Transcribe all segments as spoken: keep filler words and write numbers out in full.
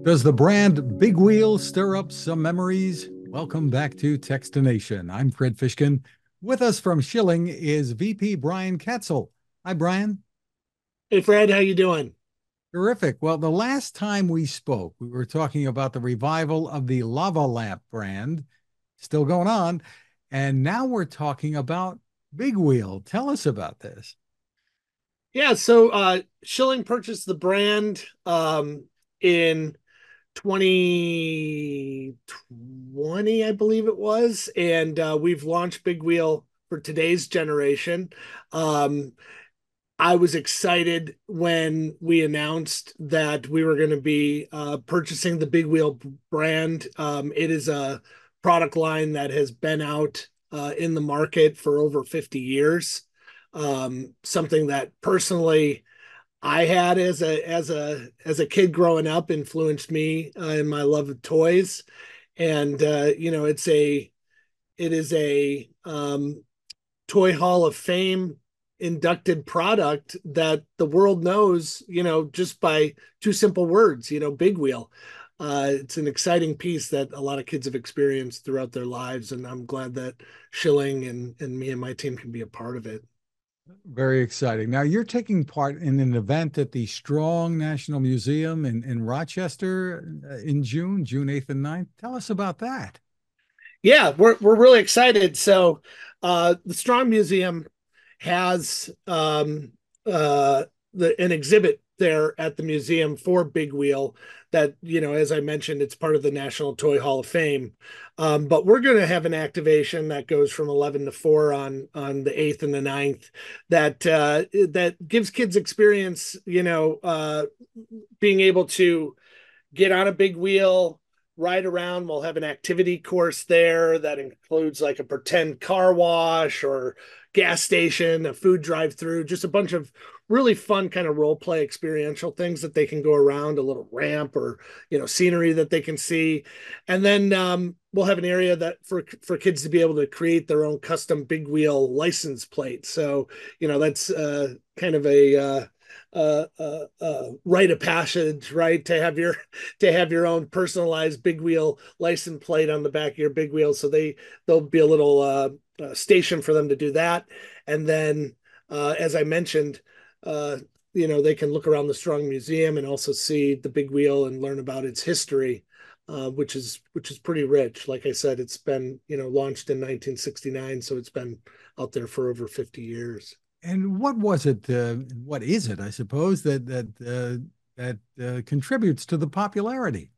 Does the brand Big Wheel stir up some memories? Welcome back to Textination. I'm Fred Fishkin. With us from Schilling is V P Brian Ketzel. Hi, Brian. Hey Fred, how you doing? Terrific. Well, the last time we spoke, we were talking about the revival of the Lava Lamp brand, still going on. And now we're talking about Big Wheel. Tell us about this. Yeah, so uh Schilling purchased the brand um in twenty twenty, I believe it was, and uh we've launched Big Wheel for today's generation. Um I was excited when we announced that we were going to be uh, purchasing the Big Wheel brand. Um, it is a product line that has been out uh, in the market for over fifty years. Um, something that personally I had as a as a as a kid growing up influenced me uh, in my love of toys, and uh, you know it's a it is a um, Toy Hall of Fame inducted product that the world knows, you know, just by two simple words, you know, Big Wheel. Uh, it's an exciting piece that a lot of kids have experienced throughout their lives, and I'm glad that Schilling and, and me and my team can be a part of it. Very exciting. Now, you're taking part in an event at the Strong National Museum in, in Rochester uh, in June, June eighth and ninth. Tell us about that. Yeah, we're we're really excited. So, uh, the Strong Museum has um, uh, the, an exhibit there at the museum for Big Wheel that, you know, as I mentioned, it's part of the National Toy Hall of Fame. Um, but we're going to have an activation that goes from eleven to four on on the eighth and the ninth that uh, that gives kids experience, you know, uh, being able to get on a big wheel, ride around. We'll have an activity course there that includes like a pretend car wash or gas station, a food drive through, just a bunch of really fun kind of role play experiential things that they can go around, a little ramp or you know scenery that they can see. And then um, we'll have an area that for for kids to be able to create their own custom big wheel license plate. So you know that's uh, kind of a uh, uh, uh, uh, rite of passage, right? To have your to have your own personalized big wheel license plate on the back of your big wheel. So they there'll be a little uh, uh, station for them to do that, and then uh, as I mentioned, uh, you know they can look around the Strong Museum and also see the big wheel and learn about its history. Uh, which is which is pretty rich. Like I said, it's been you know launched in nineteen sixty-nine, so it's been out there for over fifty years. And what was it? Uh, what is it? I suppose that that uh, that uh, contributes to the popularity.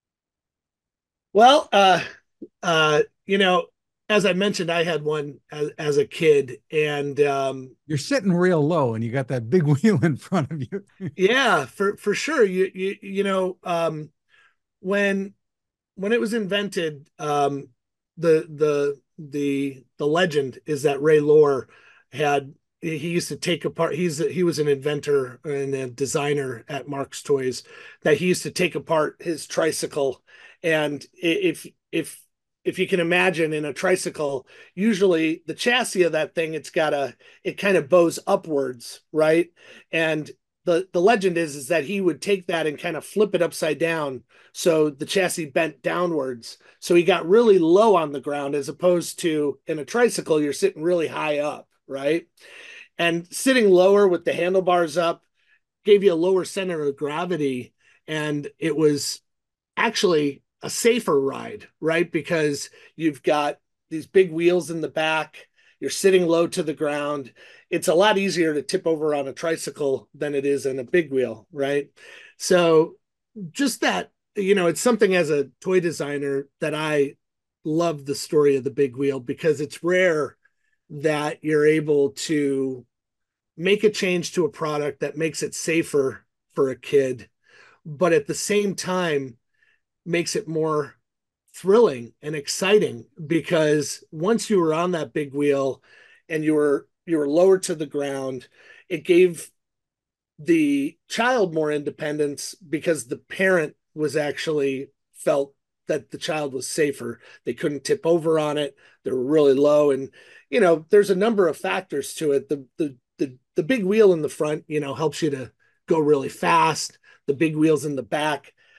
Well, uh, uh, you know, as I mentioned, I had one as, as a kid, and um, You're sitting real low, and you got that big wheel in front of you. yeah, for for sure, you you you know, um, when when it was invented, um, the the the the legend is that Ray Lohr had he used to take apart. He's he was an inventor and a designer at Mark's Toys that he used to take apart his tricycle, and if if if you can imagine in a tricycle, usually the chassis of that thing, it's got a it kind of bows upwards, right? And the the legend is is that he would take that and kind of flip it upside down so the chassis bent downwards. So he got really low on the ground as opposed to in a tricycle, you're sitting really high up, right? And sitting lower with the handlebars up gave you a lower center of gravity. And it was actually a safer ride, right? Because you've got these big wheels in the back, you're sitting low to the ground. It's a lot easier to tip over on a tricycle than it is in a big wheel, right? So just that, you know, it's something as a toy designer that I love the story of the big wheel because it's rare that you're able to make a change to a product that makes it safer for a kid, but at the same time makes it more thrilling and exciting because once you were on that big wheel and you were you were lower to the ground, it gave the child more independence because the parent was actually felt that the child was safer. They couldn't tip over on it. They were really low. And, you know, there's a number of factors to it. The the the the big wheel in the front, you know, helps you to go really fast. The big wheels in the back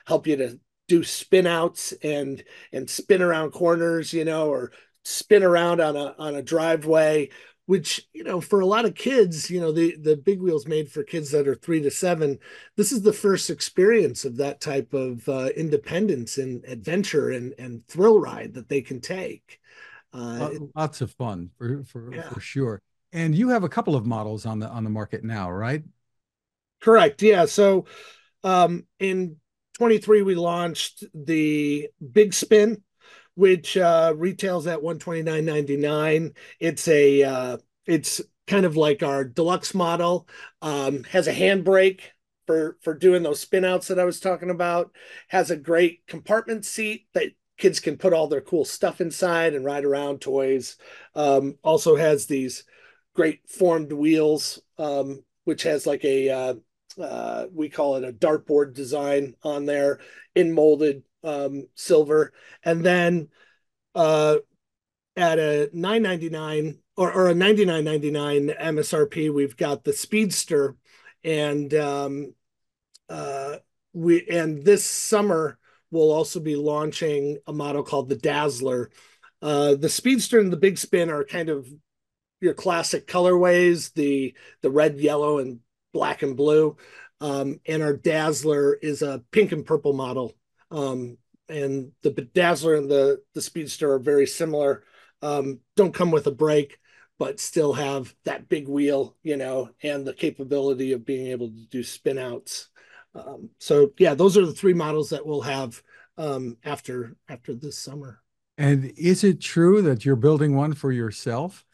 help you to do spin outs and and spin around corners, you know, or spin around on a on a driveway, which, you know, for a lot of kids, you know, the the big wheel's made for kids that are three to seven. This is the first experience of that type of uh, independence and adventure and and thrill ride that they can take. Uh, Lots of fun for for yeah, for sure. And you have a couple of models on the on the market now, right? correct. Yeah. So um, in twenty-three, we launched the Big Spin, which uh, retails at one twenty-nine ninety-nine. It's a uh, it's kind of like our deluxe model. Um, has a handbrake for for doing those spin outs that I was talking about. Has a great compartment seat that kids can put all their cool stuff inside and ride around toys. Um, also has these great formed wheels, um, which has like a uh, uh, we call it a dartboard design on there in molded um, silver. And then uh, at a nine ninety-nine or, or a ninety-nine ninety-nine M S R P, we've got the Speedster, and um, uh, we and this summer we'll also be launching a model called the Dazzler. Uh, the Speedster and the Big Spin are kind of your classic colorways, the the red, yellow, and black and blue. Um, and our Dazzler is a pink and purple model. Um, and the Dazzler and the the Speedster are very similar. Um, don't come with a brake, but still have that big wheel, you know, and the capability of being able to do spin outs. Um, so yeah, those are the three models that we'll have um, after after this summer. And is it true that you're building one for yourself?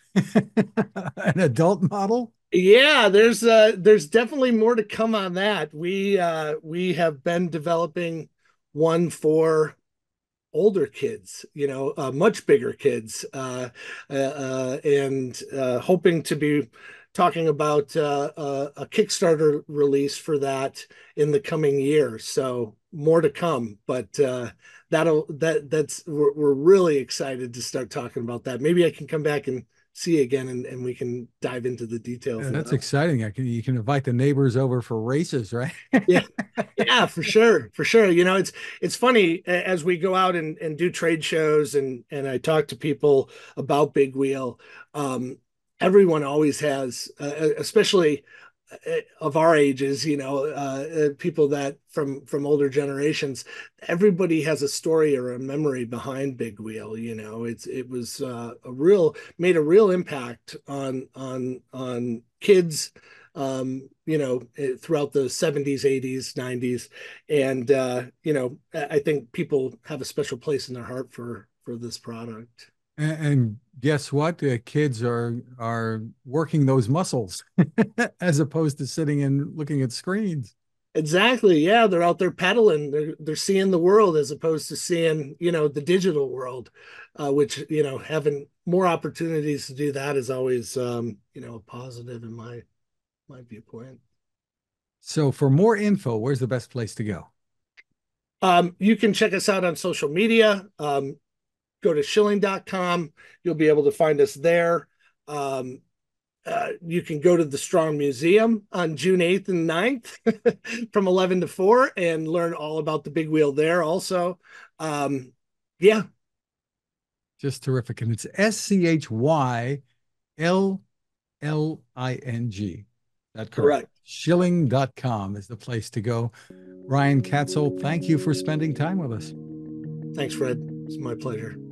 An adult model? Yeah, there's uh there's definitely more to come on that. We uh we have been developing one for older kids, you know, uh, much bigger kids, uh, uh, uh, and uh, hoping to be talking about uh, uh, a Kickstarter release for that in the coming year. So more to come, but uh, that'll that that's we're, we're really excited to start talking about that. Maybe I can come back and see you again, and, and we can dive into the details Yeah, of that's that. exciting. I can you can invite the neighbors over for races, right? Yeah. Yeah, for sure, for sure. You know, it's it's funny as we go out and, and do trade shows and and I talk to people about Big Wheel. Um, everyone always has, uh, especially uh, of our ages, you know, uh, uh, people that from from older generations. Everybody has a story or a memory behind Big Wheel. You know, it's it was uh, a real made a real impact on on on kids, um, you know, eh, throughout the seventies, eighties, nineties. And, uh, you know, I think people have a special place in their heart for, for this product. And, and guess what? The kids are are working those muscles as opposed to sitting and looking at screens. Exactly. Yeah. They're out there pedaling. They're, they're seeing the world as opposed to seeing, you know, the digital world, uh, which, you know, having more opportunities to do that is always, um, you know, a positive in my, my viewpoint. So for more info, where's the best place to go? Um, you can check us out on social media. Um, go to shilling dot com. You'll be able to find us there. Um, uh, you can go to the Strong Museum on June eighth and ninth from eleven to four and learn all about the big wheel there also. Um, yeah. Just terrific. And it's S C H Y L L I N G. That correct? Correct. shilling dot com is the place to go. Ryan Katzel, thank you for spending time with us. Thanks, Fred. It's my pleasure.